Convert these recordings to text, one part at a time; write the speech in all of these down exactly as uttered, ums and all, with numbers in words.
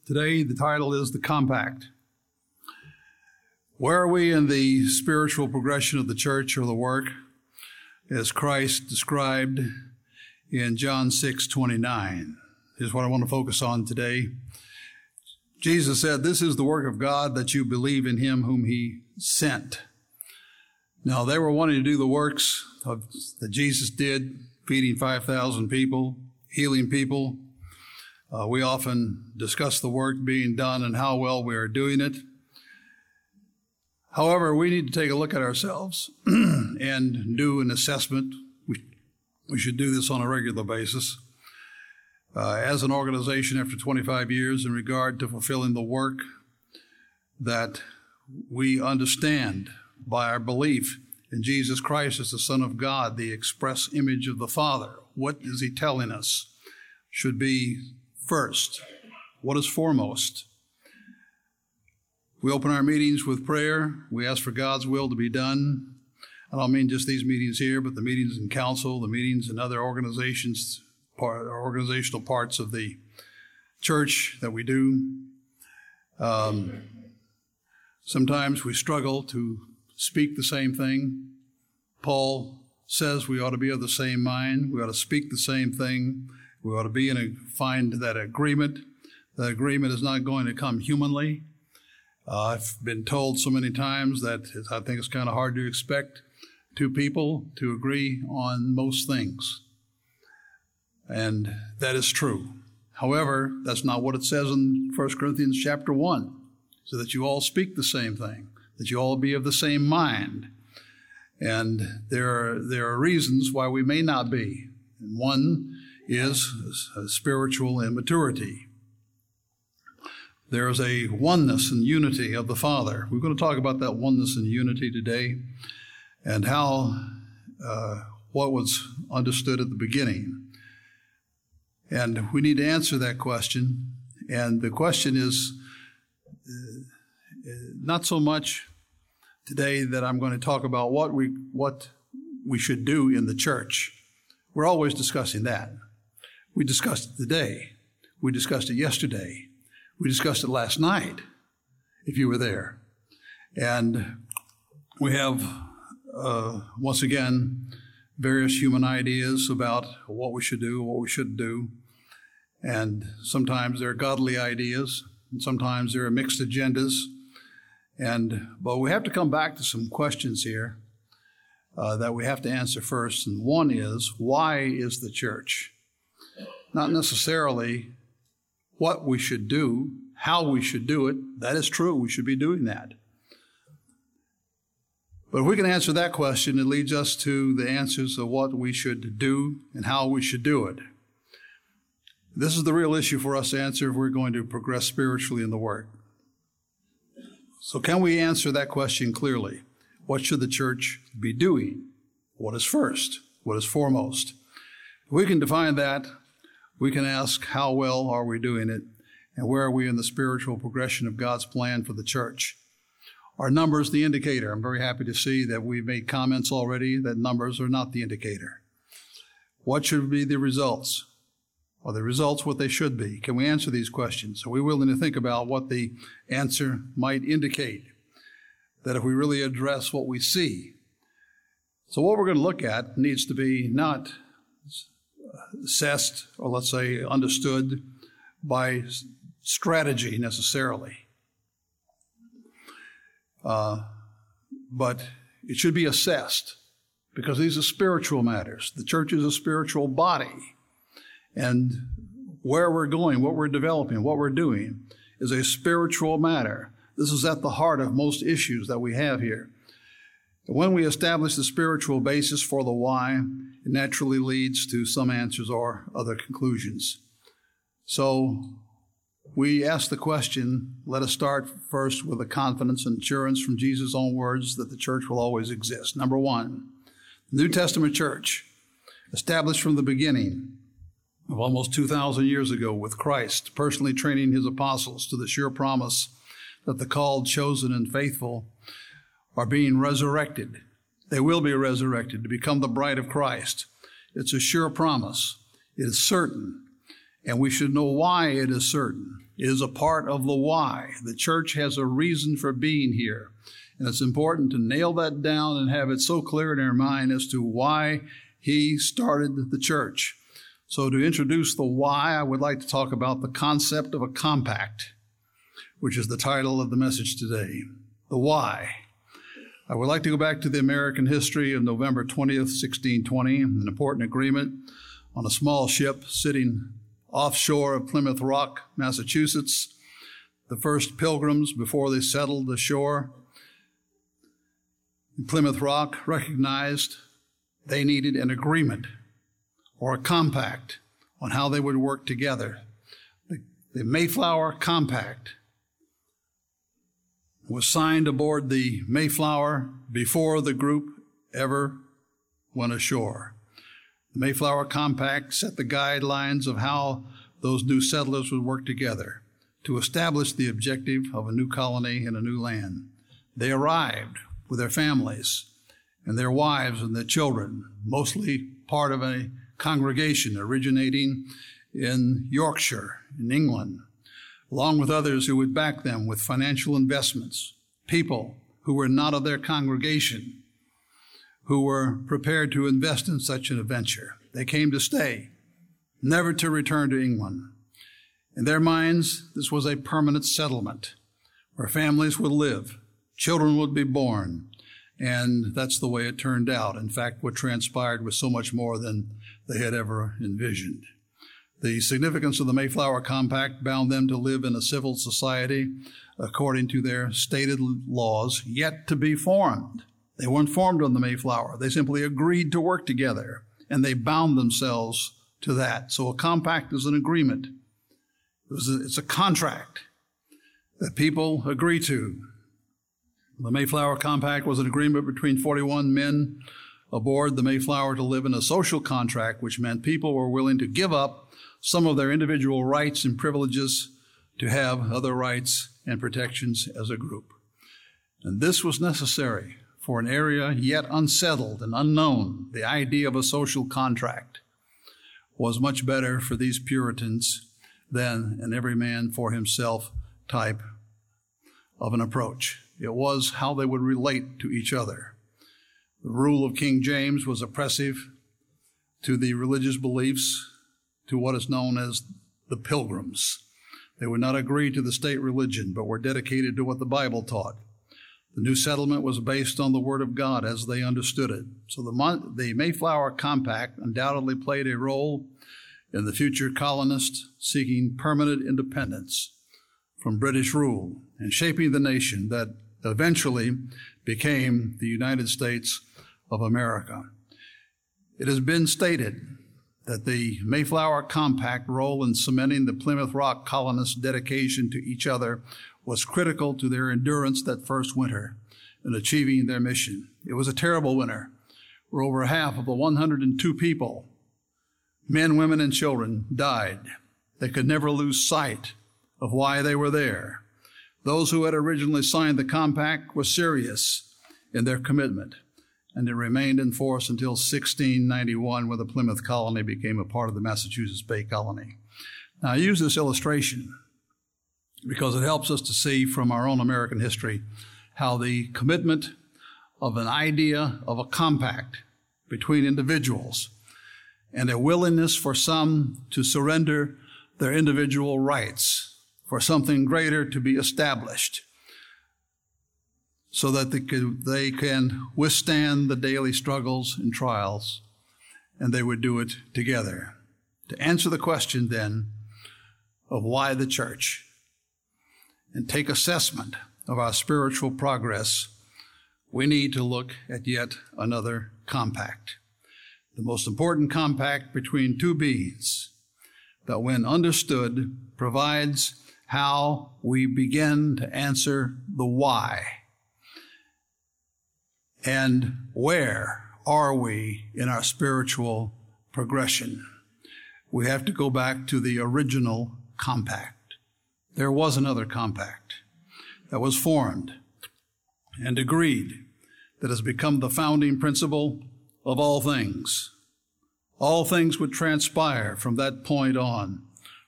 Today, the title is The Compact. Where are we in the spiritual progression of the church or the work, as Christ described in John six twenty-nine? Here's what I want to focus on today. Jesus said, "This is the work of God, that you believe in him whom he sent." Now, they were wanting to do the works of, that Jesus did, feeding five thousand people, healing people. Uh, we often discuss the work being done and how well we are doing it. However, we need to take a look at ourselves and do an assessment. We, we should do this on a regular basis. Uh, as an organization, after twenty-five years, in regard to fulfilling the work that we understand by our belief in Jesus Christ as the Son of God, the express image of the Father. What is he telling us should be first? What is foremost? We open our meetings with prayer. We ask for God's will to be done. I don't mean just these meetings here, but the meetings in council, the meetings in other organizations, part, organizational parts of the church that we do. Um, sometimes we struggle to speak the same thing. Paul says we ought to be of the same mind. We ought to speak the same thing. We ought to be in a, find that agreement. That agreement is not going to come humanly. Uh, I've been told so many times that I think it's kind of hard to expect two people to agree on most things. And that is true. However, that's not what it says in First Corinthians chapter one, so that you all speak the same thing, that you all be of the same mind. And there are, there are reasons why we may not be. And one is spiritual immaturity. There is a oneness and unity of the Father. We're going to talk about that oneness and unity today, and how uh, what was understood at the beginning. And we need to answer that question. And the question is uh, not so much today that I'm going to talk about what we what we should do in the church. We're always discussing that. We discussed it today. We discussed it yesterday. We discussed it last night, if you were there. And we have, uh, once again, various human ideas about what we should do, what we shouldn't do. And sometimes there are godly ideas, and sometimes there are mixed agendas. And but we have to come back to some questions here uh, that we have to answer first. And one is, why is the church? Not necessarily what we should do, how we should do it. That is true. We should be doing that. But if we can answer that question, it leads us to the answers of what we should do and how we should do it. This is the real issue for us to answer if we're going to progress spiritually in the work. So can we answer that question clearly? What should the church be doing? What is first? What is foremost? If we can define that, we can ask, how well are we doing it? And where are we in the spiritual progression of God's plan for the church? Are numbers the indicator? I'm very happy to see that we've made comments already that numbers are not the indicator. What should be the results? Are the results what they should be? Can we answer these questions? Are we willing to think about what the answer might indicate? That if we really address what we see. So what we're going to look at needs to be not assessed, or let's say understood by strategy necessarily. Uh, but it should be assessed, because these are spiritual matters. The church is a spiritual body. And where we're going, what we're developing, what we're doing is a spiritual matter. This is at the heart of most issues that we have here. When we establish the spiritual basis for the why, it naturally leads to some answers or other conclusions. So we ask the question, let us start first with the confidence and assurance from Jesus' own words that the church will always exist. Number one, the New Testament church, established from the beginning of almost two thousand years ago with Christ, personally training his apostles to the sure promise that the called, chosen, and faithful are being resurrected. They will be resurrected to become the bride of Christ. It's a sure promise. It is certain. And we should know why it is certain. It is a part of the why. The church has a reason for being here. And it's important to nail that down and have it so clear in our mind as to why he started the church. So to introduce the why, I would like to talk about the concept of a compact, which is the title of the message today. The why. I would like to go back to the American history of November twentieth, sixteen twenty, an important agreement on a small ship sitting offshore of Plymouth Rock, Massachusetts. The first pilgrims, before they settled ashore in Plymouth Rock, recognized they needed an agreement or a compact on how they would work together. The, the Mayflower Compact was signed aboard the Mayflower before the group ever went ashore. The Mayflower Compact set the guidelines of how those new settlers would work together to establish the objective of a new colony in a new land. They arrived with their families and their wives and their children, mostly part of a congregation originating in Yorkshire, in England, along with others who would back them with financial investments, people who were not of their congregation, who were prepared to invest in such an adventure. They came to stay, never to return to England. In their minds, this was a permanent settlement where families would live, children would be born, and that's the way it turned out. In fact, what transpired was so much more than they had ever envisioned. The significance of the Mayflower Compact bound them to live in a civil society according to their stated laws, yet to be formed. They weren't formed on the Mayflower. They simply agreed to work together, and they bound themselves to that. So a compact is an agreement. It was a, it's a contract that people agree to. The Mayflower Compact was an agreement between forty-one men aboard the Mayflower to live in a social contract, which meant people were willing to give up some of their individual rights and privileges to have other rights and protections as a group. And this was necessary for an area yet unsettled and unknown. The idea of a social contract was much better for these Puritans than an every man for himself type of an approach. It was how they would relate to each other. The rule of King James was oppressive to the religious beliefs, to what is known as the Pilgrims. They would not agree to the state religion, but were dedicated to what the Bible taught. The new settlement was based on the Word of God as they understood it. So the, the Mayflower Compact undoubtedly played a role in the future colonists seeking permanent independence from British rule and shaping the nation that eventually became the United States of America. It has been stated that the Mayflower Compact role in cementing the Plymouth Rock colonists' dedication to each other was critical to their endurance that first winter in achieving their mission. It was a terrible winter, where over half of the one hundred two people, men, women, and children, died. They could never lose sight of why they were there. Those who had originally signed the compact were serious in their commitment, and it remained in force until sixteen ninety-one, when the Plymouth colony became a part of the Massachusetts Bay Colony. Now, I use this illustration because it helps us to see from our own American history how the commitment of an idea of a compact between individuals and a willingness for some to surrender their individual rights for something greater to be established so that they can, they can withstand the daily struggles and trials, and they would do it together. To answer the question, then, of why the church, and take assessment of our spiritual progress, we need to look at yet another compact. The most important compact between two beings that, when understood, provides how we begin to answer the why. And where are we in our spiritual progression? We have to go back to the original compact. There was another compact that was formed and agreed that has become the founding principle of all things. All things would transpire from that point on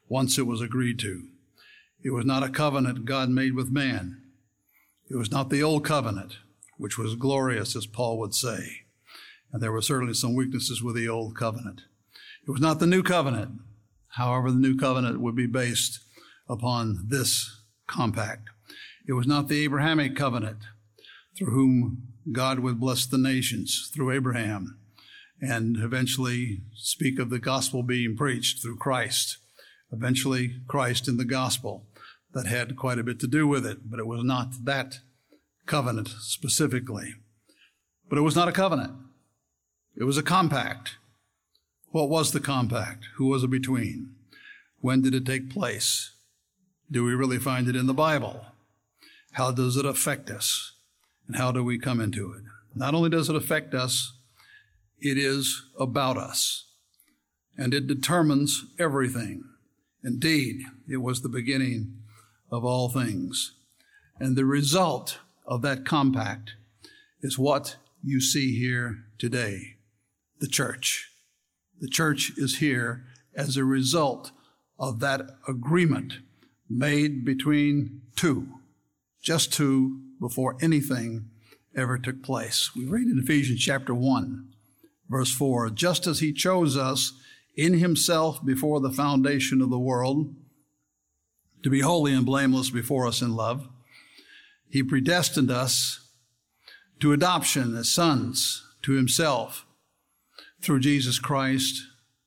once it was agreed to. It was not a covenant God made with man. It was not the old covenant, which was glorious, as Paul would say. And there were certainly some weaknesses with the old covenant. It was not the new covenant. However, the new covenant would be based upon this compact. It was not the Abrahamic covenant, through whom God would bless the nations through Abraham, and eventually speak of the gospel being preached through Christ. Eventually, Christ in the gospel. That had quite a bit to do with it, but it was not that covenant specifically. But it was not a covenant. It was a compact. What was the compact? Who was it between? When did it take place? Do we really find it in the Bible? How does it affect us? And how do we come into it? Not only does it affect us, it is about us. And it determines everything. Indeed, it was the beginning of all things. And the result of that compact is what you see here today, the church. The church is here as a result of that agreement made between two, just two, before anything ever took place. We read in Ephesians chapter one, verse four, just as he chose us in himself before the foundation of the world, to be holy and blameless before us in love, he predestined us to adoption as sons to himself through Jesus Christ,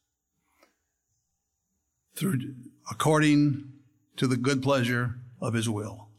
through according to the good pleasure of his will.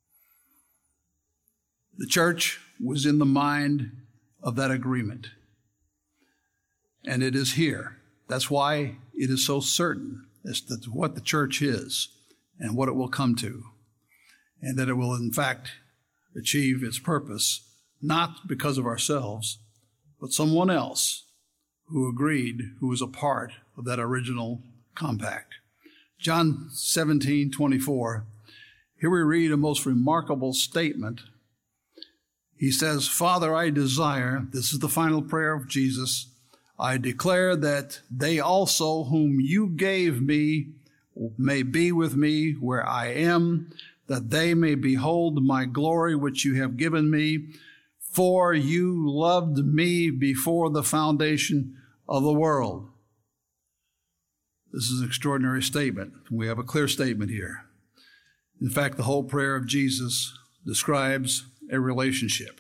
The church was in the mind of that agreement, and it is here. That's why it is so certain as to what the church is and what it will come to, and that it will, in fact, achieve its purpose, not because of ourselves, but someone else who agreed, who was a part of that original compact. John seventeen twenty-four, here we read a most remarkable statement. He says, Father, I desire, this is the final prayer of Jesus, I declare that they also whom you gave me may be with me where I am, that they may behold my glory which you have given me, for you loved me before the foundation of the world. This is an extraordinary statement. We have a clear statement here. In fact, the whole prayer of Jesus describes a relationship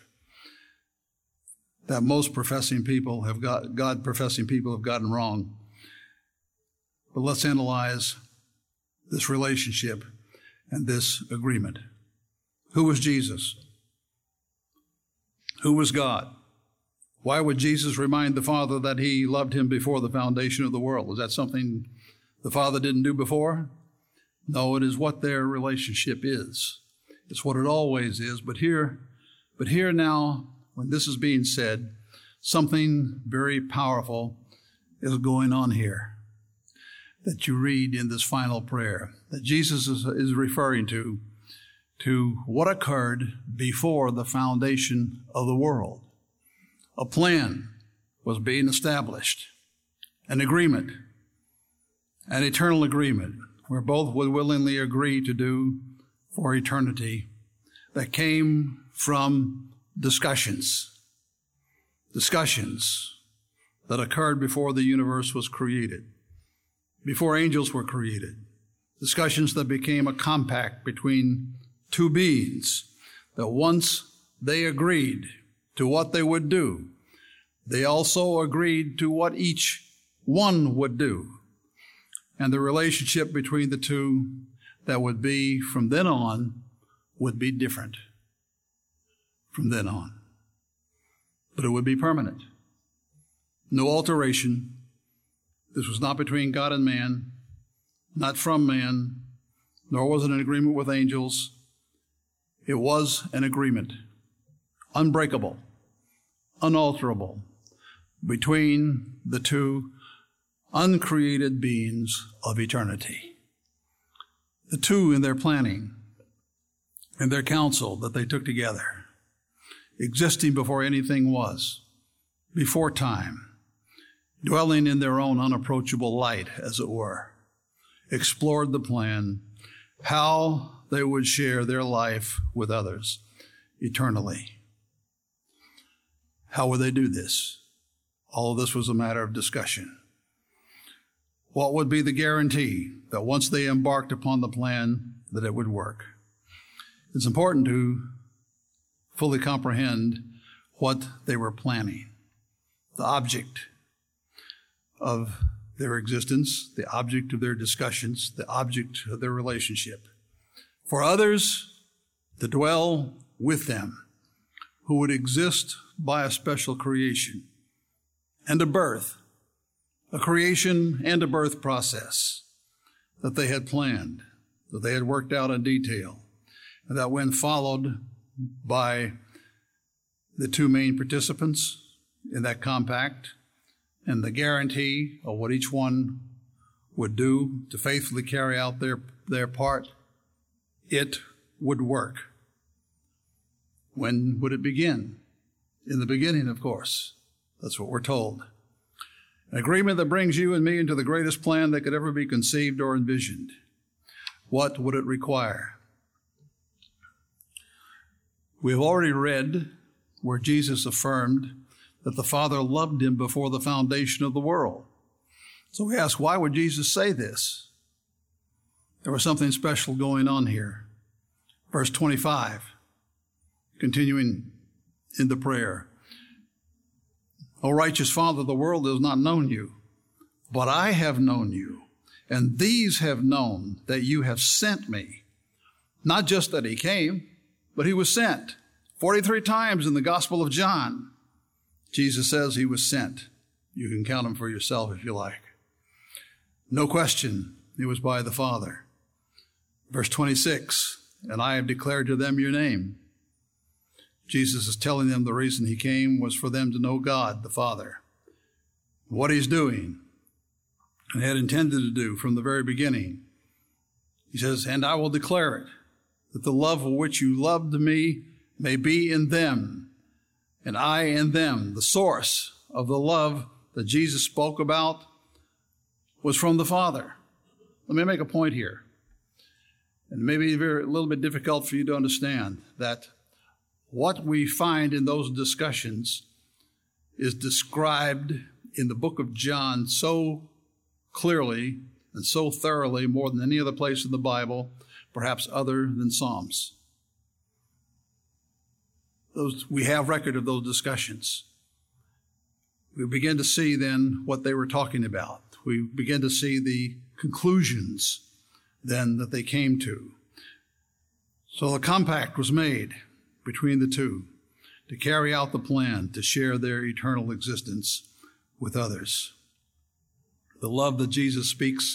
that most professing people have got, God-professing people have gotten wrong. But let's analyze this relationship and this agreement. Who was Jesus? Who was God? Why would Jesus remind the Father that he loved him before the foundation of the world? Was that something the Father didn't do before? No, it is what their relationship is. It's what it always is. But here, but here now, when this is being said, something very powerful is going on here that you read in this final prayer, that Jesus is, is referring to, to what occurred before the foundation of the world. A plan was being established, an agreement, an eternal agreement, where both would willingly agree to do for eternity, that came from discussions, discussions that occurred before the universe was created, before angels were created, discussions that became a compact between two beings, that once they agreed to what they would do, they also agreed to what each one would do. And the relationship between the two that would be from then on would be different from then on. But it would be permanent. No alteration. This was not between God and man, not from man, nor was it an agreement with angels. It was an agreement, unbreakable, unalterable, between the two uncreated beings of eternity. The two in their planning and their counsel that they took together, existing before anything was, before time, dwelling in their own unapproachable light, as it were, explored the plan, how they would share their life with others eternally. How would they do this? All of this was a matter of discussion. What would be the guarantee that once they embarked upon the plan, that it would work? It's important to fully comprehend what they were planning, the object of their existence, the object of their discussions, the object of their relationship. For others to dwell with them, who would exist by a special creation and a birth, a creation and a birth process that they had planned, that they had worked out in detail, and that when followed by the two main participants in that compact and the guarantee of what each one would do to faithfully carry out their, their part, it would work. When would it begin? In the beginning, of course. That's what we're told. An agreement that brings you and me into the greatest plan that could ever be conceived or envisioned. What would it require? We have already read where Jesus affirmed that the Father loved him before the foundation of the world. So we ask, why would Jesus say this? There was something special going on here. Verse twenty-five, continuing in the prayer. O righteous Father, the world has not known you, but I have known you, and these have known that you have sent me. Not just that he came, but he was sent. forty-three times in the Gospel of John, Jesus says he was sent. You can count them for yourself if you like. No question, it was by the Father. Verse twenty-six, and I have declared to them your name. Jesus is telling them the reason he came was for them to know God, the Father, what he's doing and had intended to do from the very beginning. He says, and I will declare it, that the love of which you loved me may be in them, and I in them. The source of the love that Jesus spoke about was from the Father. Let me make a point here. And maybe very, a little bit difficult for you to understand that what we find in those discussions is described in the book of John so clearly and so thoroughly, more than any other place in the Bible, perhaps other than Psalms. Those, we have record of those discussions. We begin to see then what they were talking about. We begin to see the conclusions then that they came to. So the compact was made between the two to carry out the plan to share their eternal existence with others. The love that Jesus speaks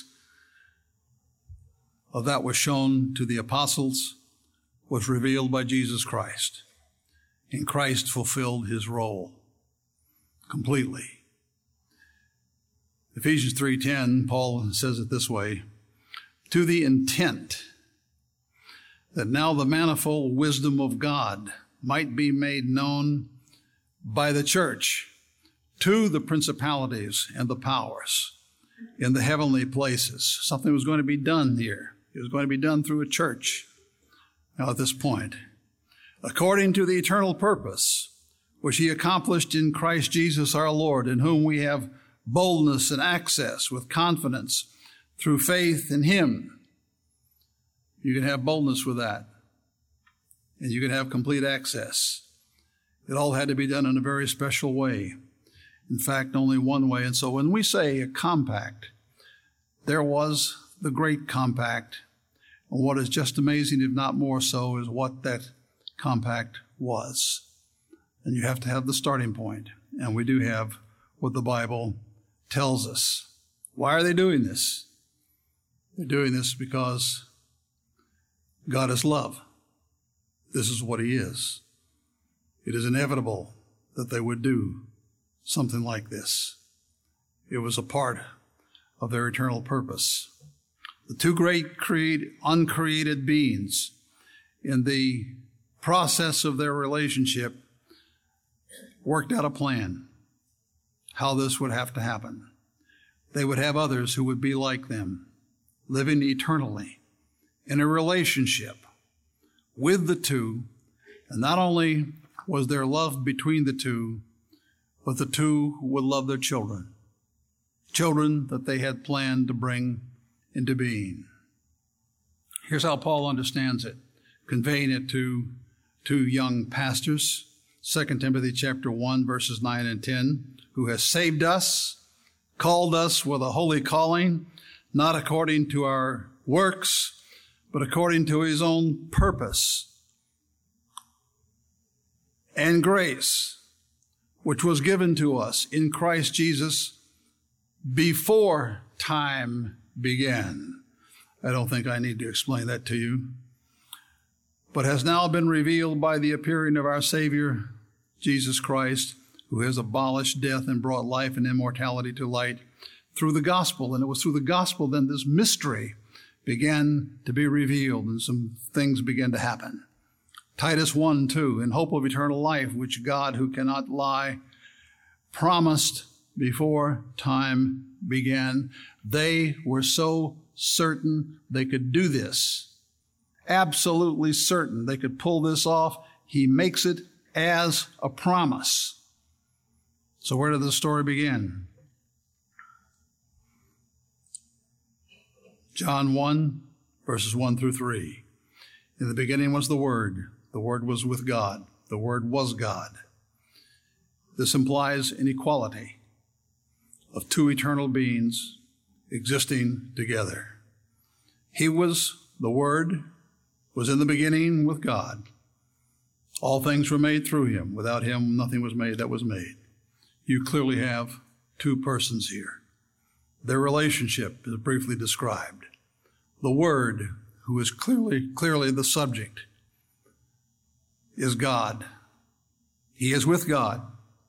of that was shown to the apostles, was revealed by Jesus Christ. And Christ fulfilled his role completely. Ephesians three ten, Paul says it this way, to the intent that now the manifold wisdom of God might be made known by the church to the principalities and the powers in the heavenly places. Something was going to be done here. It was going to be done through a church. Now at this point, according to the eternal purpose which he accomplished in Christ Jesus our Lord, in whom we have boldness and access with confidence through faith in him. You can have boldness with that, and you can have complete access. It all had to be done in a very special way. In fact, only one way. And so when we say a compact, there was the great compact. And what is just amazing, if not more so, is what that compact was. And you have to have the starting point. And we do have what the Bible tells us. Why are they doing this? They're doing this because God is love. This is what he is. It is inevitable that they would do something like this. It was a part of their eternal purpose. The two great create, uncreated beings in the process of their relationship worked out a plan how this would have to happen. They would have others who would be like them, living eternally in a relationship with the two. And not only was there love between the two, but the two would love their children, children that they had planned to bring into being. Here's how Paul understands it, conveying it to two young pastors. Second Timothy chapter one, verses nine and ten, who has saved us, called us with a holy calling, not according to our works, but according to his own purpose and grace, which was given to us in Christ Jesus before time began. I don't think I need to explain that to you, but has now been revealed by the appearing of our Savior, Jesus Christ, who has abolished death and brought life and immortality to light through the gospel. And it was through the gospel then this mystery began to be revealed and some things began to happen. Titus one two, in hope of eternal life, which God, who cannot lie, promised before time began. They were so certain they could do this, absolutely certain they could pull this off. He makes it as a promise. So where did the story begin? John one, verses one through three. In the beginning was the Word. The Word was with God. The Word was God. This implies an equality of two eternal beings existing together. He was, the Word, was in the beginning with God. All things were made through him. Without him, nothing was made that was made. You clearly have two persons here. Their relationship is briefly described. The Word, who is clearly, clearly the subject, is God. He is with God.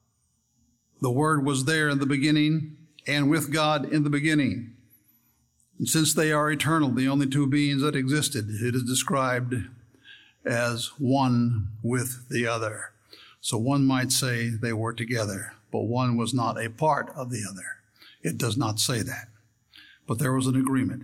The Word was there in the beginning and with God in the beginning. And since they are eternal, the only two beings that existed, it is described as one with the other. So one might say they were together, but one was not a part of the other. It does not say that. But there was an agreement.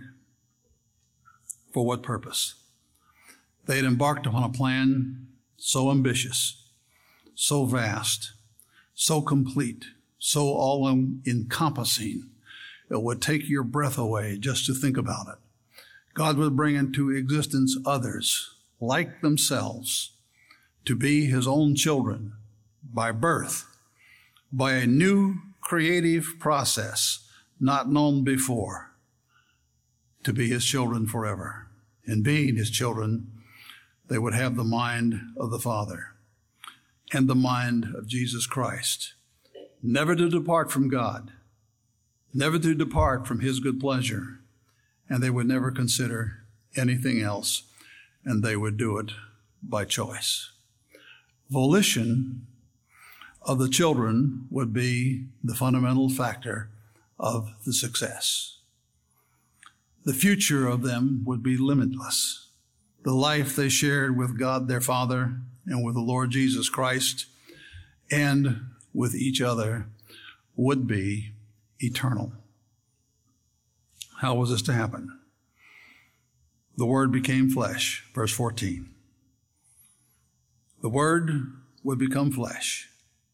For what purpose? They had embarked upon a plan so ambitious, so vast, so complete, so all-encompassing, it would take your breath away just to think about it. God would bring into existence others like themselves to be his own children by birth, by a new creative process not known before, to be his children forever. And being his children, they would have the mind of the Father and the mind of Jesus Christ, never to depart from God, never to depart from his good pleasure, and they would never consider anything else, and they would do it by choice. Volition of the children would be the fundamental factor of the success. The future of them would be limitless. The life they shared with God their Father and with the Lord Jesus Christ and with each other would be eternal. How was this to happen? The Word became flesh, verse fourteen. The Word would become flesh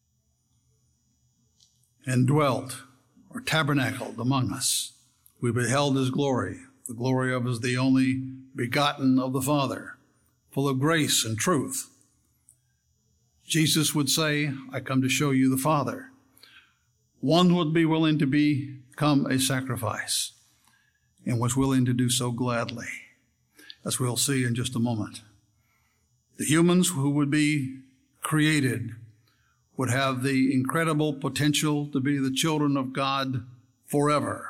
and dwelt or tabernacled among us. We beheld his glory, the glory of his the only begotten of the Father, full of grace and truth. Jesus would say, I come to show you the Father. One would be willing to become a sacrifice and was willing to do so gladly, as we'll see in just a moment. The humans who would be created would have the incredible potential to be the children of God forever.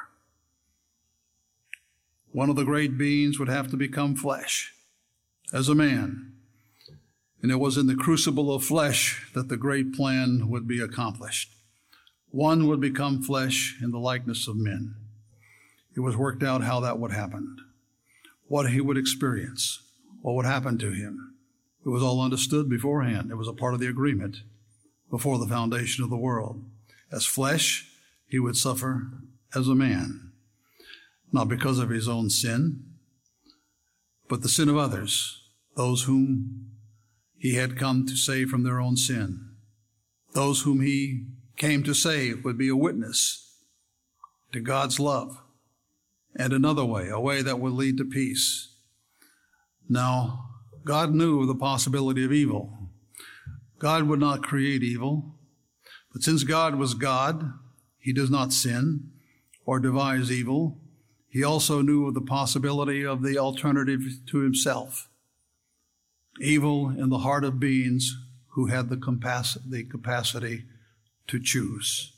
One of the great beings would have to become flesh as a man. And it was in the crucible of flesh that the great plan would be accomplished. One would become flesh in the likeness of men. It was worked out how that would happen, what he would experience, what would happen to him. It was all understood beforehand. It was a part of the agreement before the foundation of the world. As flesh, he would suffer as a man. not because of his own sin, but the sin of others, those whom he had come to save from their own sin. Those whom he came to save would be a witness to God's love and another way, a way that would lead to peace. Now, God knew of the possibility of evil. God would not create evil, but since God was God, he does not sin or devise evil. He also knew of the possibility of the alternative to himself, evil in the heart of beings who had the capacity, the capacity to choose.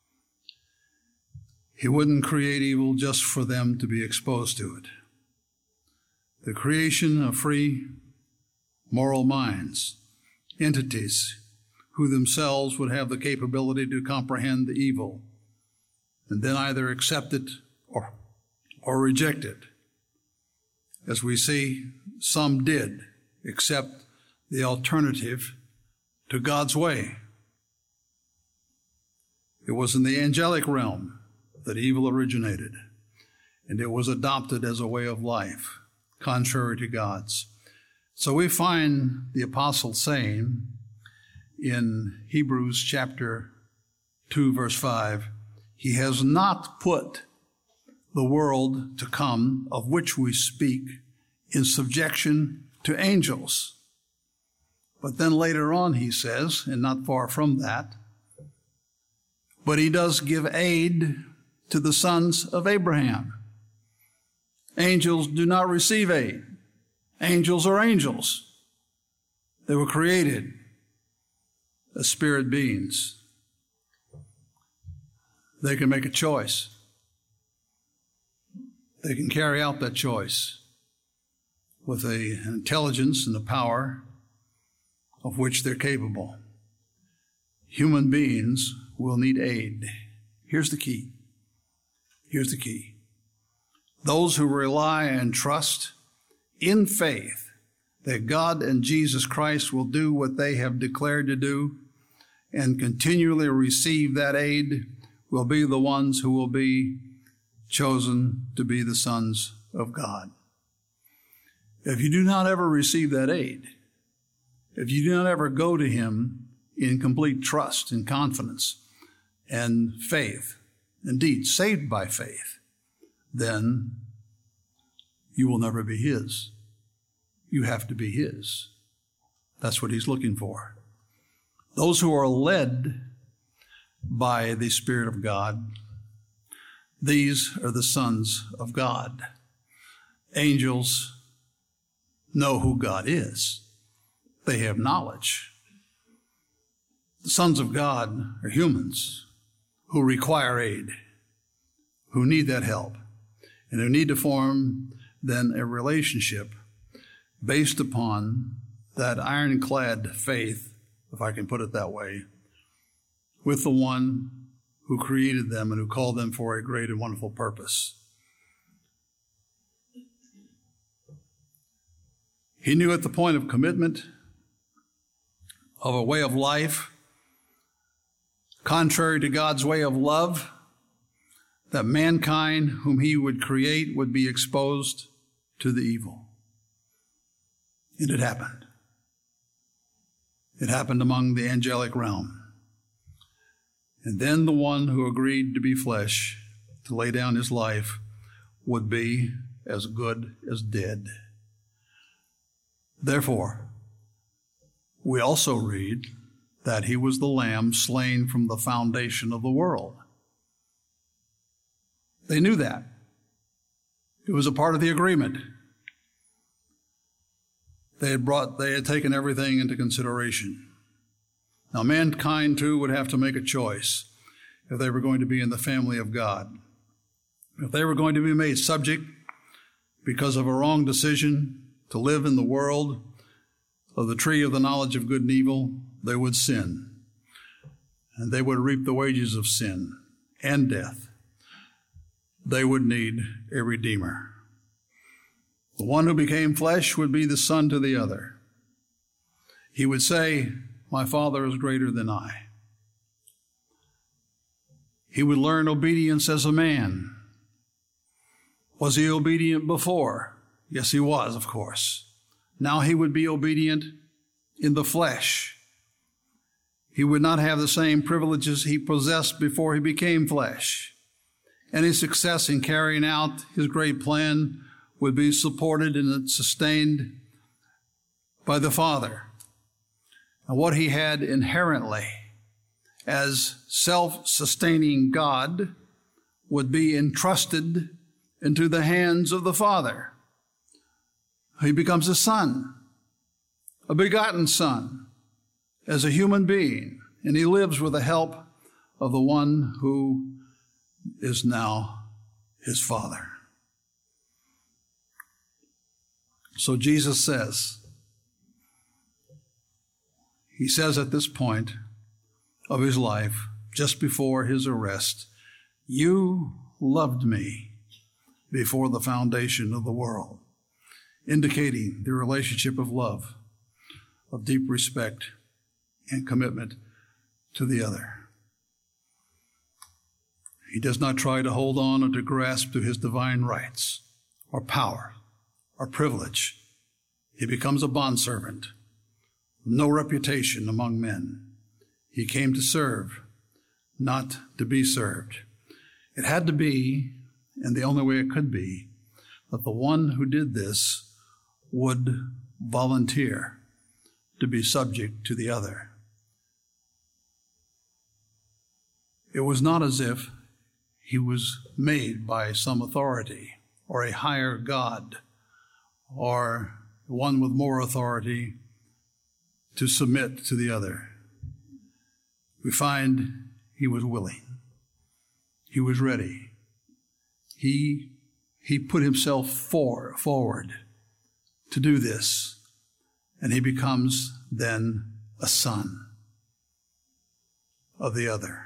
He wouldn't create evil just for them to be exposed to it. The creation of free, moral minds, entities who themselves would have the capability to comprehend the evil and then either accept it or, or reject it. As we see, some did accept the alternative to God's way. It was in the angelic realm that evil originated, and it was adopted as a way of life, contrary to God's. So we find the apostle saying in Hebrews chapter two, verse five, he has not put the world to come of which we speak in subjection to angels. But then later on he says, and not far from that, but he does give aid to the sons of Abraham. Angels do not receive aid. Angels are angels. They were created as spirit beings. They can make a choice. They can carry out that choice with a, an intelligence and a power of which they're capable. Human beings will need aid. Here's the key. Here's the key. Those who rely and trust in faith that God and Jesus Christ will do what they have declared to do and continually receive that aid will be the ones who will be chosen to be the sons of God. If you do not ever receive that aid, if you do not ever go to him in complete trust and confidence and faith, indeed saved by faith, then you will never be his. You have to be his. That's what he's looking for. Those who are led by the Spirit of God, these are the sons of God. Angels know who God is. They have knowledge. The sons of God are humans who require aid, who need that help, and who need to form then a relationship based upon that ironclad faith, if I can put it that way, with the one who created them and who called them for a great and wonderful purpose. He knew at the point of commitment of a way of life contrary to God's way of love, that mankind whom he would create would be exposed to the evil. And it happened. It happened among the angelic realm. And then the one who agreed to be flesh, to lay down his life, would be as good as dead. Therefore, we also read that he was the lamb slain from the foundation of the world. They knew that. It was a part of the agreement. They had brought, they had taken everything into consideration. Now, mankind, too, would have to make a choice if they were going to be in the family of God. If they were going to be made subject because of a wrong decision to live in the world of the tree of the knowledge of good and evil, they would sin. And they would reap the wages of sin and death. They would need a Redeemer. The one who became flesh would be the son to the other. He would say, "My Father is greater than I." He would learn obedience as a man, Was he obedient before? Yes, he was, of course. Now he would be obedient in the flesh. He would not have the same privileges he possessed before he became flesh. Any success in carrying out his great plan would be supported and sustained by the Father. And what he had inherently as self-sustaining God would be entrusted into the hands of the Father. He becomes a son, a begotten son, as a human being, and he lives with the help of the one who is now his Father. So Jesus says, he says at this point of his life, just before his arrest, you loved me before the foundation of the world, indicating the relationship of love, of deep respect and commitment to the other. He does not try to hold on or to grasp to his divine rights or power or privilege. He becomes a bondservant, no reputation among men. He came to serve, not to be served. It had to be, and the only way it could be, that the one who did this would volunteer to be subject to the other. It was not as if he was made by some authority or a higher God or one with more authority to submit to the other. We find he was willing. He was ready. He, he put himself for, forward to do this, and he becomes then a son of the other.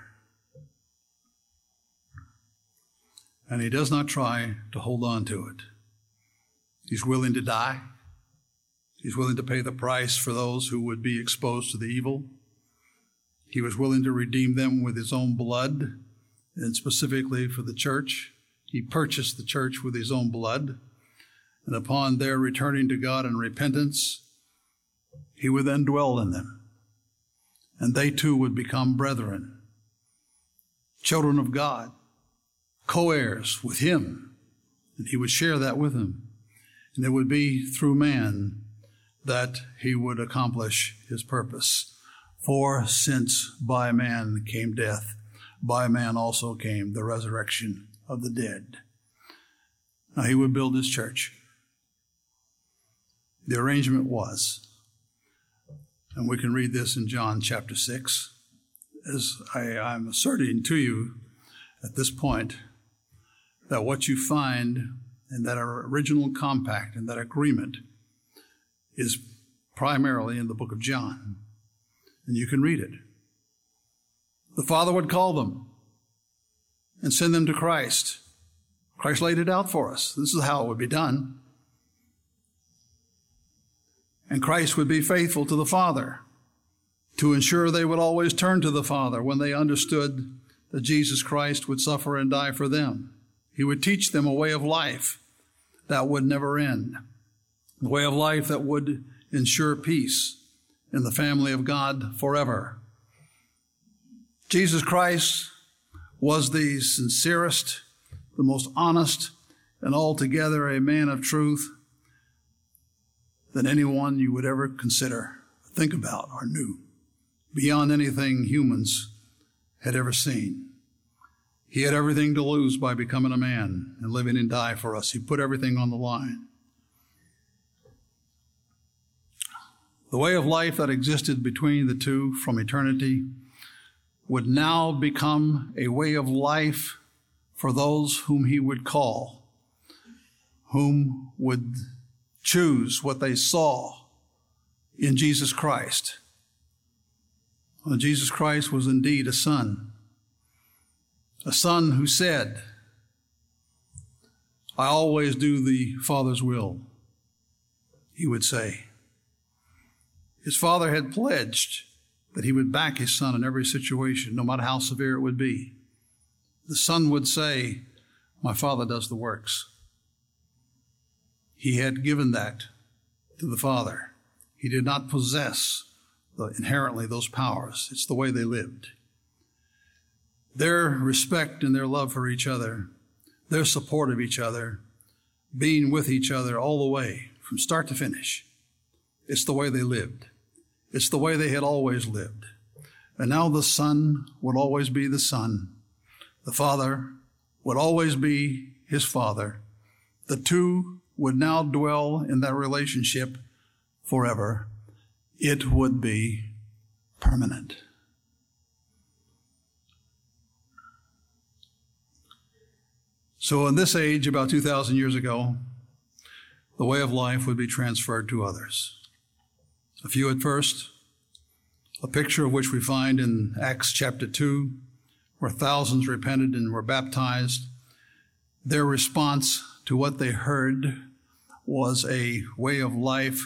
And he does not try to hold on to it. He's willing to die. He's willing to pay the price for those who would be exposed to the evil. He was willing to redeem them with his own blood, and specifically for the church. He purchased the church with his own blood. And upon their returning to God in repentance, he would then dwell in them. And they too would become brethren, children of God, co-heirs with him. And he would share that with them. And it would be through man that he would accomplish his purpose. For since by man came death, by man also came the resurrection of the dead. Now he would build his church. The arrangement was, and we can read this in John chapter six, as I, I'm asserting to you at this point, that what you find in that original compact, in that agreement, is primarily in the book of John. And you can read it. The Father would call them and send them to Christ. Christ laid it out for us. This is how it would be done. And Christ would be faithful to the Father to ensure they would always turn to the Father when they understood that Jesus Christ would suffer and die for them. He would teach them a way of life that would never end, a way of life that would ensure peace in the family of God forever. Jesus Christ was the sincerest, the most honest, and altogether a man of truth than anyone you would ever consider, think about, or knew, beyond anything humans had ever seen. He had everything to lose by becoming a man and living and die for us. He put everything on the line. The way of life that existed between the two from eternity would now become a way of life for those whom he would call, whom would choose what they saw in Jesus Christ. Well, Jesus Christ was indeed a son, a son who said, I always do the Father's will, he would say. His Father had pledged that he would back his Son in every situation, no matter how severe it would be. The Son would say, my Father does the works. He had given that to the Father. He did not possess the, inherently those powers. It's the way they lived. Their respect and their love for each other, their support of each other, being with each other all the way from start to finish. It's the way they lived. It's the way they had always lived. And now the Son would always be the Son. The Father would always be his Father. The two would now dwell in that relationship forever. It would be permanent. So in this age, about two thousand years ago, the way of life would be transferred to others. A few at first, a picture of which we find in Acts chapter two, where thousands repented and were baptized. Their response to what they heard was a way of life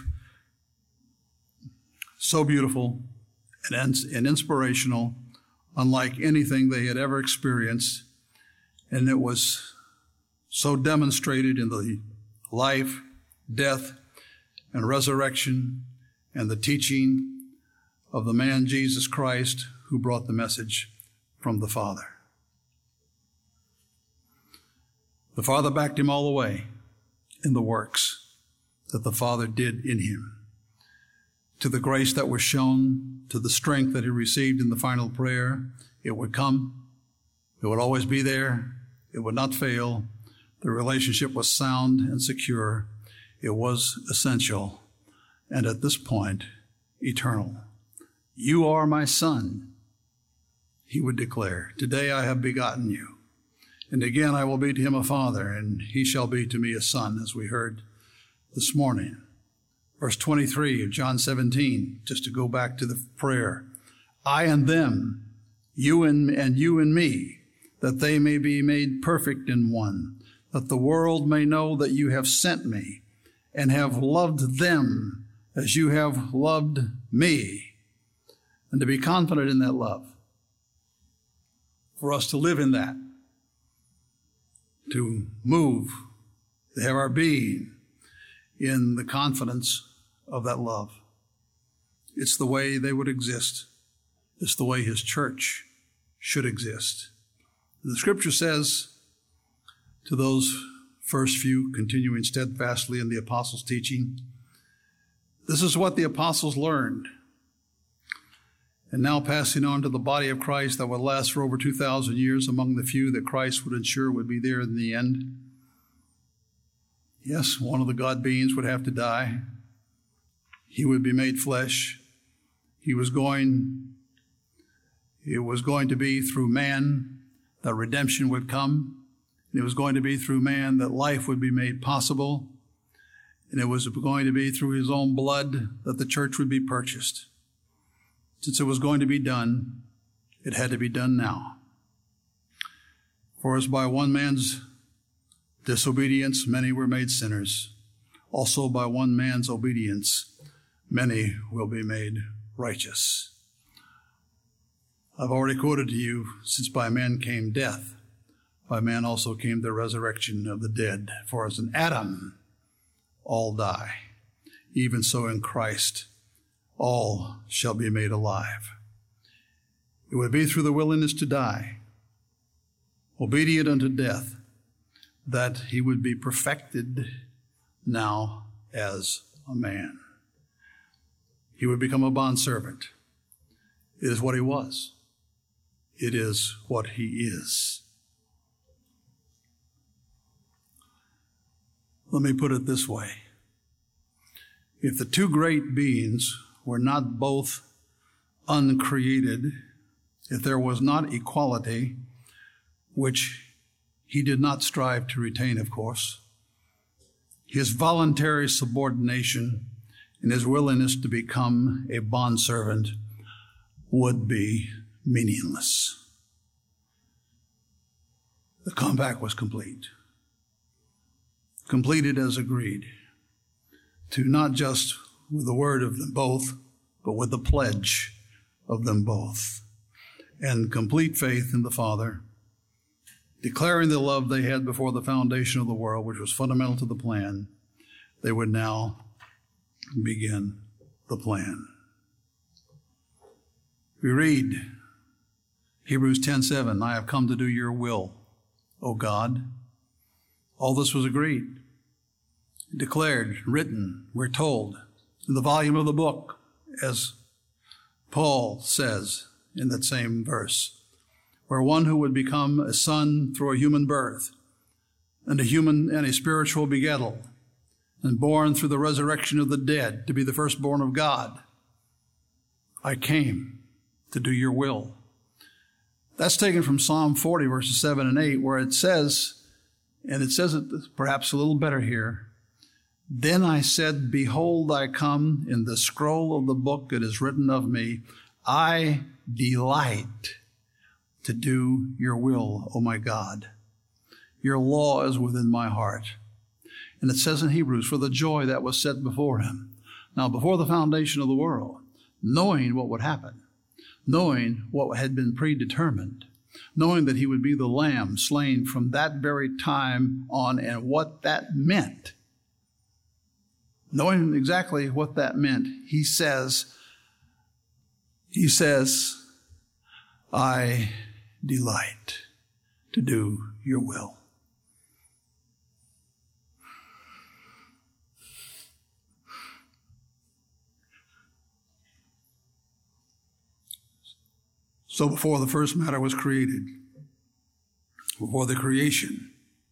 so beautiful and, and inspirational, unlike anything they had ever experienced. And it was so demonstrated in the life, death, and resurrection and the teaching of the man Jesus Christ who brought the message from the Father. The Father backed him all the way in the works that the Father did in him. To the grace that was shown, to the strength that he received in the final prayer, it would come. It would always be there. It would not fail. The relationship was sound and secure. It was essential. And at this point, eternal. You are my Son, he would declare. Today I have begotten you. And again I will be to him a father, and he shall be to me a son, as we heard this morning. Verse twenty-three of John seventeen, just to go back to the prayer. I and them, you and, and you and me, that they may be made perfect in one, that the world may know that you have sent me and have loved them as you have loved me. And to be confident in that love. For us to live in that. To move, to have our being in the confidence of that love. It's the way they would exist. It's the way his church should exist. The scripture says to those first few continuing steadfastly in the apostles' teaching, this is what the apostles learned. And now passing on to the body of Christ that would last for over two thousand years among the few that Christ would ensure would be there in the end. Yes, one of the God beings would have to die. He would be made flesh. He was going, it was going to be through man that redemption would come. And it was going to be through man that life would be made possible. And it was going to be through his own blood that the church would be purchased. Since it was going to be done, it had to be done now. For as by one man's disobedience many were made sinners, also by one man's obedience many will be made righteous. I've already quoted to you, since by man came death, by man also came the resurrection of the dead. For as in Adam all die, even so in Christ all shall be made alive. It would be through the willingness to die, obedient unto death, that he would be perfected now as a man. He would become a bondservant. It is what he was. It is what he is. Let me put it this way. If the two great beings were not both uncreated, if there was not equality, which he did not strive to retain, of course, his voluntary subordination and his willingness to become a bondservant would be meaningless. The compact was complete. Completed as agreed, to not just with the word of them both, but with the pledge of them both. And complete faith in the Father, declaring the love they had before the foundation of the world, which was fundamental to the plan, they would now begin the plan. We read Hebrews ten seven, I have come to do your will, O God. All this was agreed, declared, written, we're told, in the volume of the book, as Paul says in that same verse, where one who would become a son through a human birth, and a human and a spiritual begettal, and born through the resurrection of the dead to be the firstborn of God. I came to do your will. That's taken from Psalm forty, verses seven and eight, where it says, and it says it perhaps a little better here, then I said, behold, I come, in the scroll of the book it is written of me, I delight to do your will, O my God. Your law is within my heart. And it says in Hebrews, for the joy that was set before him. Now, before the foundation of the world, knowing what would happen, knowing what had been predetermined, knowing that he would be the lamb slain from that very time on and what that meant, knowing exactly what that meant, he says, he says, I delight to do your will. So before the first matter was created, before the creation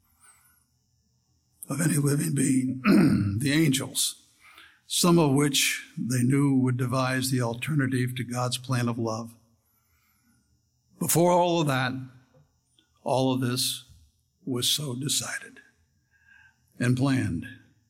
of any living being, the angels, some of which they knew would devise the alternative to God's plan of love. Before all of that, all of this was so decided and planned.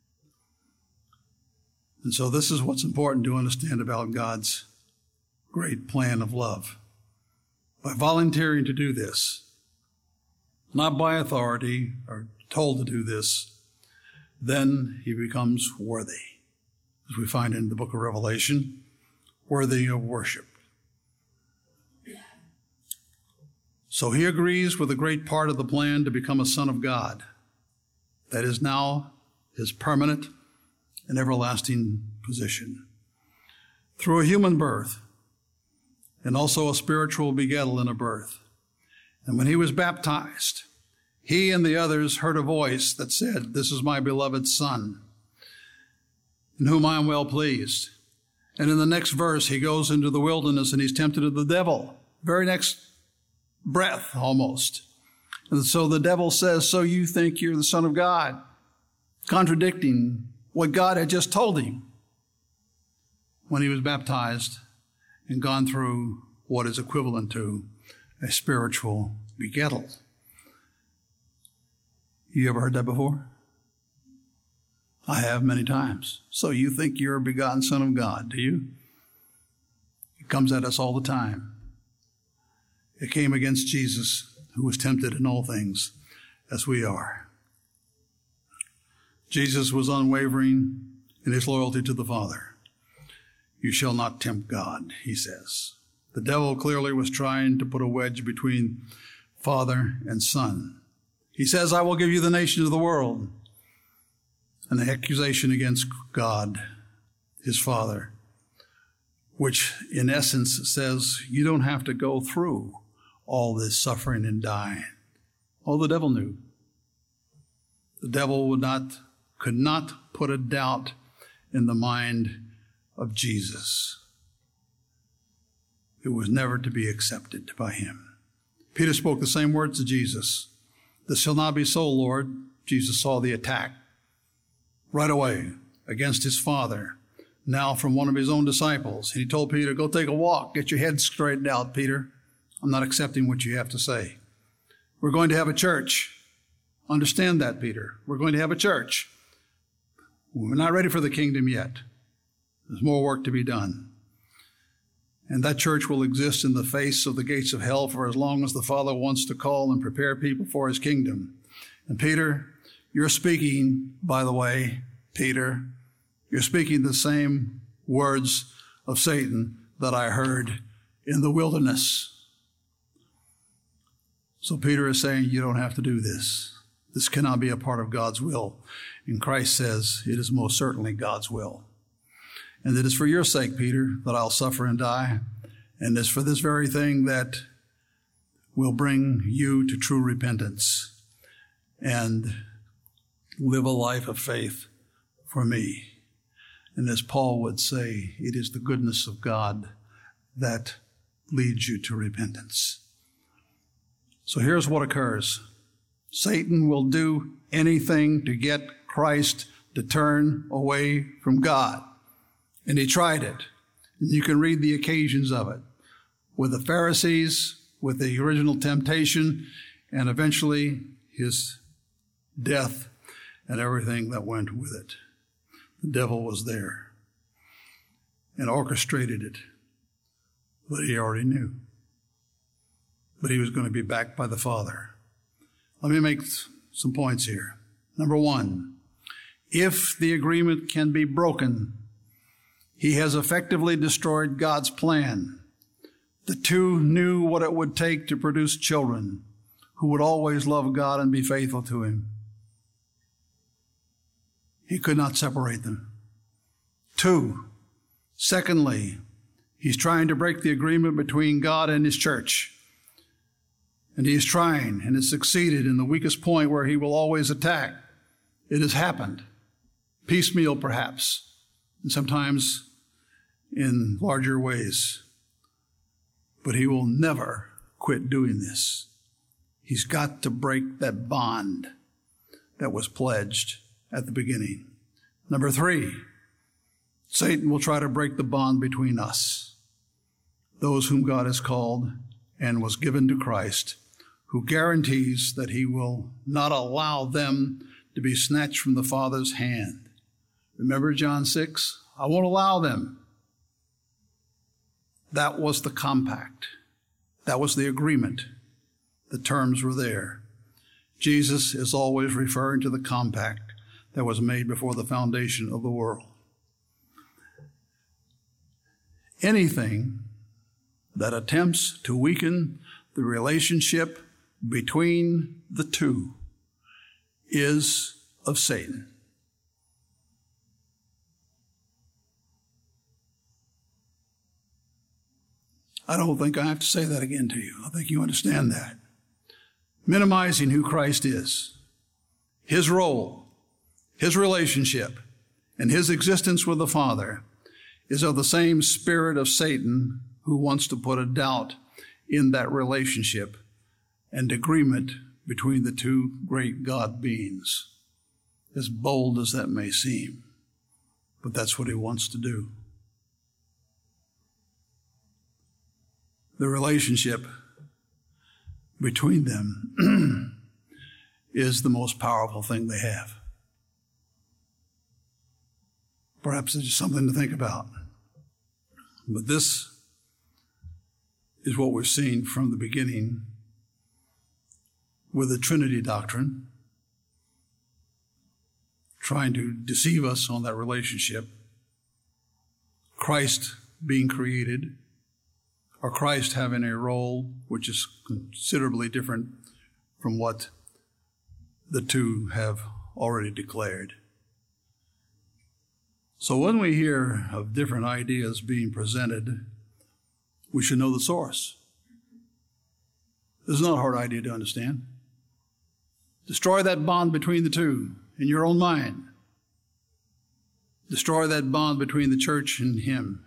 And so this is what's important to understand about God's great plan of love. By volunteering to do this, not by authority or told to do this, then he becomes worthy, as we find in the book of Revelation, worthy of worship. So he agrees with a great part of the plan to become a son of God. That is now his permanent and everlasting position. Through a human birth, and also a spiritual begettal in a birth. And when he was baptized, he and the others heard a voice that said, this is my beloved Son, in whom I am well pleased. And in the next verse, he goes into the wilderness and he's tempted of the devil. Very next breath, almost. And so the devil says, so you think you're the Son of God, contradicting what God had just told him when he was baptized and gone through what is equivalent to a spiritual begettal. You ever heard that before? I have many times. So you think you're a begotten Son of God, do you? It comes at us all the time. It came against Jesus, who was tempted in all things as we are. Jesus was unwavering in his loyalty to the Father. You shall not tempt God, he says. The devil clearly was trying to put a wedge between Father and Son. He says, I will give you the nations of the world. And the accusation against God, his Father, which in essence says, you don't have to go through all this suffering and dying. Oh, the devil knew. The devil would not, could not put a doubt in the mind of Jesus. It was never to be accepted by him. Peter spoke the same words to Jesus. This shall not be so, Lord. Jesus saw the attack right away against his Father, now from one of his own disciples. And he told Peter, go take a walk, get your head straightened out, Peter. I'm not accepting what you have to say. We're going to have a church. Understand that, Peter. We're going to have a church. We're not ready for the kingdom yet. There's more work to be done. And that church will exist in the face of the gates of hell for as long as the Father wants to call and prepare people for his kingdom. And Peter, you're speaking, by the way, Peter, you're speaking the same words of Satan that I heard in the wilderness. So Peter is saying, you don't have to do this. This cannot be a part of God's will. And Christ says, it is most certainly God's will. And it is for your sake, Peter, that I'll suffer and die. And it's for this very thing that will bring you to true repentance and live a life of faith for me. And as Paul would say, it is the goodness of God that leads you to repentance. So here's what occurs. Satan will do anything to get Christ to turn away from God. And he tried it. And you can read the occasions of it with the Pharisees, with the original temptation, and eventually his death and everything that went with it. The devil was there and orchestrated it, but he already knew. But he was going to be backed by the Father. Let me make some points here. Number one, if the agreement can be broken, he has effectively destroyed God's plan. The two knew what it would take to produce children who would always love God and be faithful to him. He could not separate them. Two, secondly, he's trying to break the agreement between God and his church. And he's trying and has succeeded in the weakest point where he will always attack. It has happened, piecemeal perhaps, and sometimes in larger ways. But he will never quit doing this. He's got to break that bond that was pledged at the beginning. Number three, Satan will try to break the bond between us, those whom God has called and was given to Christ, who guarantees that he will not allow them to be snatched from the Father's hand. Remember John six? I won't allow them. That was the compact. That was the agreement. The terms were there. Jesus is always referring to the compact that was made before the foundation of the world. Anything that attempts to weaken the relationship between the two is of Satan. I don't think I have to say that again to you. I think you understand that. Minimizing who Christ is, his role, his relationship, and his existence with the Father is of the same spirit of Satan, who wants to put a doubt in that relationship and agreement between the two great God beings, as bold as that may seem. But that's what he wants to do. The relationship between them is the most powerful thing they have. Perhaps it's just something to think about. But this is what we've seen from the beginning with the Trinity doctrine, trying to deceive us on that relationship. Christ being created, or Christ having a role which is considerably different from what the two have already declared. So when we hear of different ideas being presented, we should know the source. This is not a hard idea to understand. Destroy that bond between the two in your own mind. Destroy that bond between the church and him.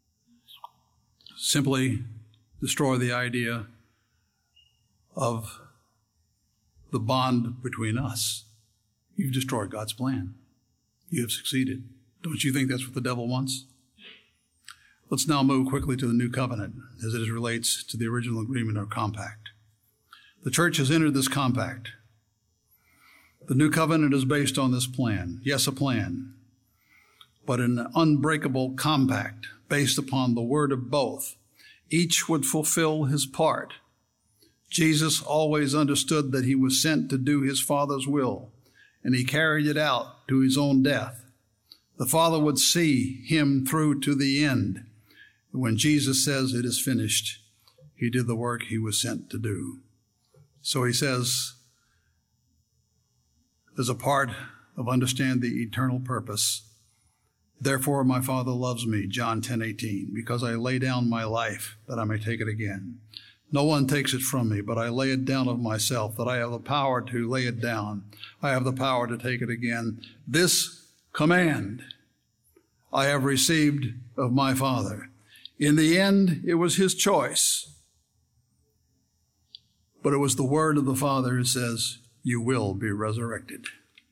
Simply destroy the idea of the bond between us. You've destroyed God's plan. You have succeeded. Don't you think that's what the devil wants? Let's now move quickly to the new covenant as it relates to the original agreement or compact. The church has entered this compact. The new covenant is based on this plan. Yes, a plan, but an unbreakable compact based upon the word of both. Each would fulfill his part. Jesus always understood that he was sent to do his Father's will, and he carried it out to his own death. The Father would see him through to the end. When Jesus says it is finished, he did the work he was sent to do. So he says, there's a part of understanding the eternal purpose. Therefore my Father loves me, John ten eighteen, because I lay down my life that I may take it again. No one takes it from me, but I lay it down of myself, that I have the power to lay it down. I have the power to take it again. This command I have received of my Father. In the end, it was his choice. But it was the word of the Father who says, you will be resurrected.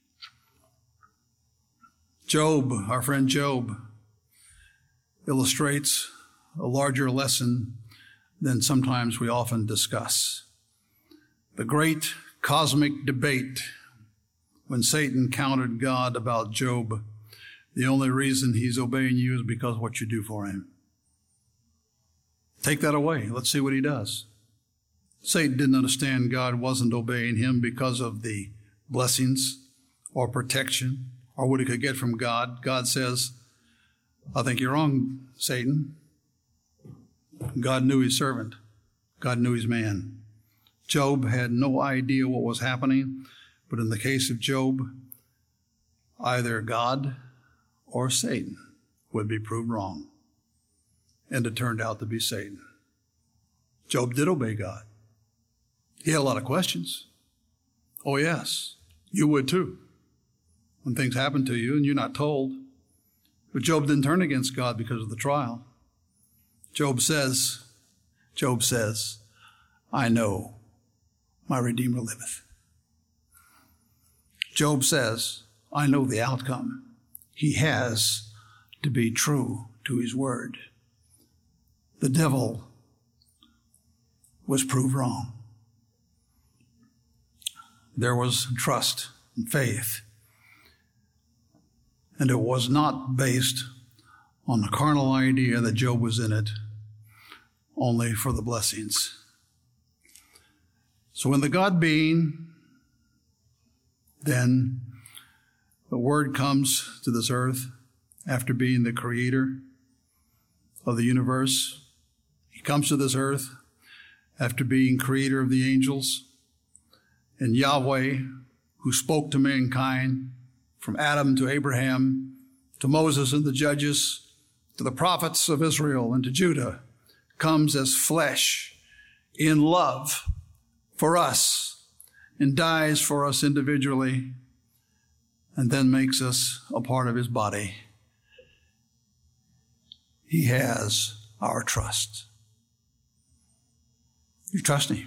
Job, our friend Job, illustrates a larger lesson than sometimes we often discuss. The great cosmic debate when Satan countered God about Job, the only reason he's obeying you is because of what you do for him. Take that away. Let's see what he does. Satan didn't understand God wasn't obeying him because of the blessings or protection or what he could get from God. God says, I think you're wrong, Satan. God knew his servant. God knew his man. Job had no idea what was happening, but in the case of Job, either God or Satan would be proved wrong. And it turned out to be Satan. Job did obey God. He had a lot of questions. Oh, yes, you would too, when things happen to you and you're not told. But Job didn't turn against God because of the trial. Job says, Job says, I know my Redeemer liveth. Job says, I know the outcome. He has to be true to his word. The devil was proved wrong. There was trust and faith. And it was not based on the carnal idea that Job was in it, only for the blessings. So when the God being, then the word comes to this earth after being the creator of the universe. He comes to this earth after being creator of the angels. And Yahweh, who spoke to mankind from Adam to Abraham, to Moses and the judges, to the prophets of Israel and to Judah, comes as flesh in love for us and dies for us individually and then makes us a part of his body. He has our trust. You trust him.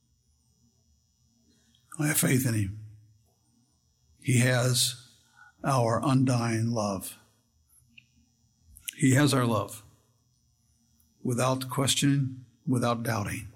I have faith in him. He has our undying love. He has our love without questioning, without doubting.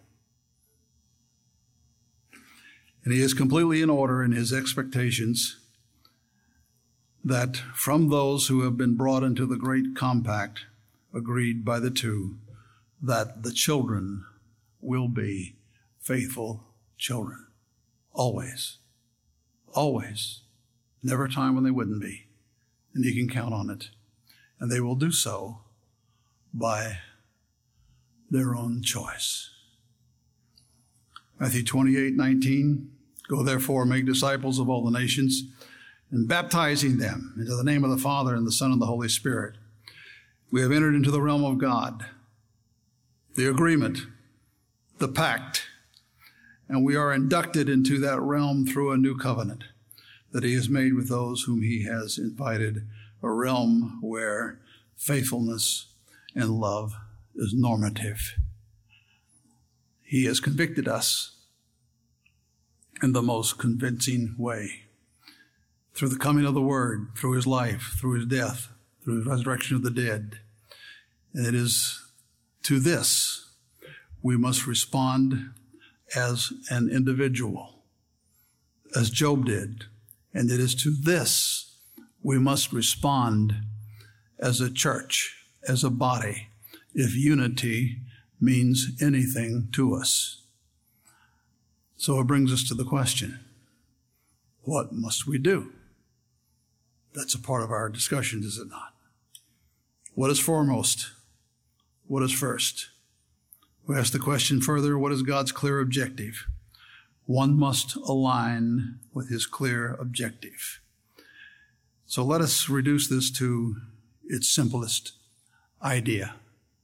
And he is completely in order in his expectations that from those who have been brought into the great compact agreed by the two, that the children will be faithful children. Always. Always. Never a time when they wouldn't be. And you can count on it. And they will do so by their own choice. Matthew twenty-eight nineteen, go therefore, make disciples of all the nations, and baptizing them into the name of the Father and the Son and the Holy Spirit. We have entered into the realm of God, the agreement, the pact, and we are inducted into that realm through a new covenant that he has made with those whom he has invited, a realm where faithfulness and love is normative. He has convicted us in the most convincing way through the coming of the Word, through his life, through his death, through his resurrection of the dead. And it is to this we must respond as an individual, as Job did. And it is to this we must respond as a church, as a body, if unity means anything to us. So it brings us to the question, what must we do? That's a part of our discussion, is it not? What is foremost? What is first? We ask the question further, what is God's clear objective? One must align with his clear objective. So let us reduce this to its simplest idea.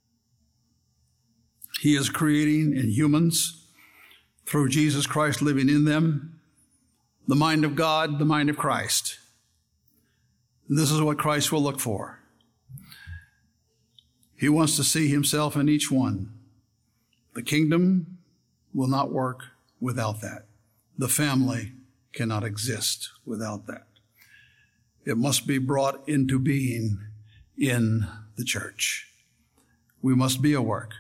He is creating in humans, through Jesus Christ living in them, the mind of God, the mind of Christ. And this is what Christ will look for. He wants to see himself in each one. The kingdom will not work without that. The family cannot exist without that. It must be brought into being in the church. We must be a work.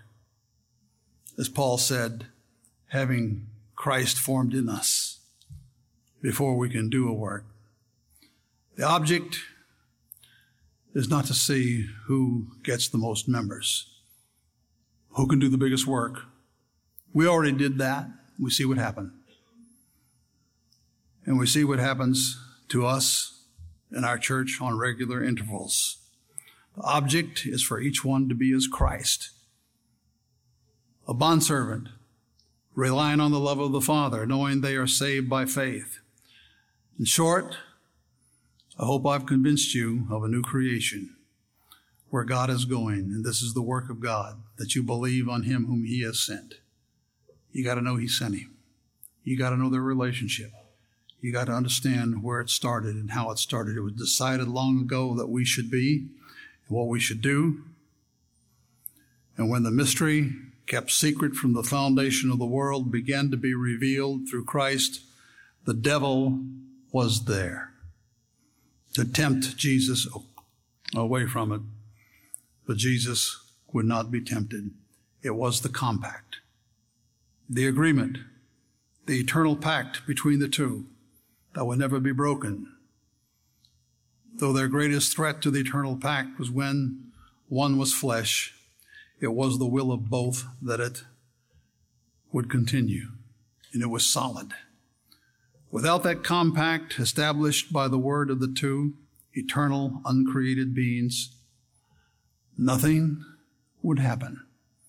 As Paul said, having Christ formed in us before we can do a work. The object is not to see who gets the most members, who can do the biggest work. We already did that. We see what happened. And we see what happens to us in our church on regular intervals. The object is for each one to be as Christ, a bondservant, relying on the love of the Father, knowing they are saved by faith. In short, I hope I've convinced you of a new creation, where God is going, and this is the work of God, that you believe on him whom he has sent. You got to know he sent him. You got to know their relationship. You got to understand where it started and how it started. It was decided long ago that we should be and what we should do. And when the mystery kept secret from the foundation of the world began to be revealed through Christ, the devil was there to tempt Jesus away from it. But Jesus would not be tempted. It was the compact, the agreement, the eternal pact between the two that would never be broken. Though their greatest threat to the eternal pact was when one was flesh, it was the will of both that it would continue, and it was solid. Without that compact established by the word of the two eternal, uncreated beings, nothing would happen.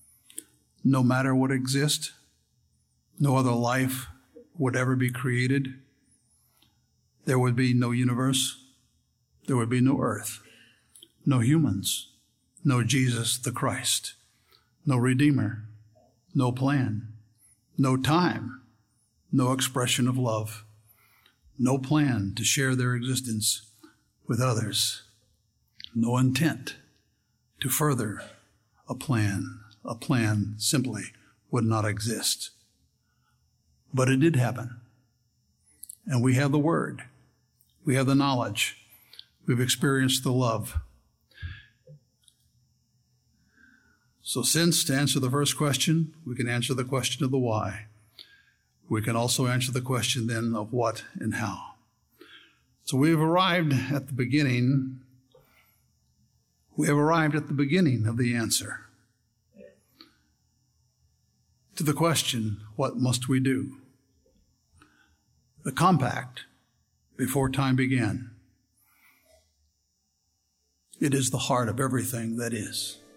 No matter what exists, no other life would ever be created. There would be no universe. There would be no earth, no humans, no Jesus the Christ, no Redeemer, no plan, no time, no expression of love, no plan to share their existence with others, no intent to further a plan. A plan simply would not exist. But it did happen. And we have the word. We have the knowledge. We've experienced the love. So since, to answer the first question, we can answer the question of the why. We can also answer the question then of what and how. So we've arrived at the beginning. We have arrived at the beginning of the answer to the question, what must we do? The compact before time began. It is the heart of everything that is.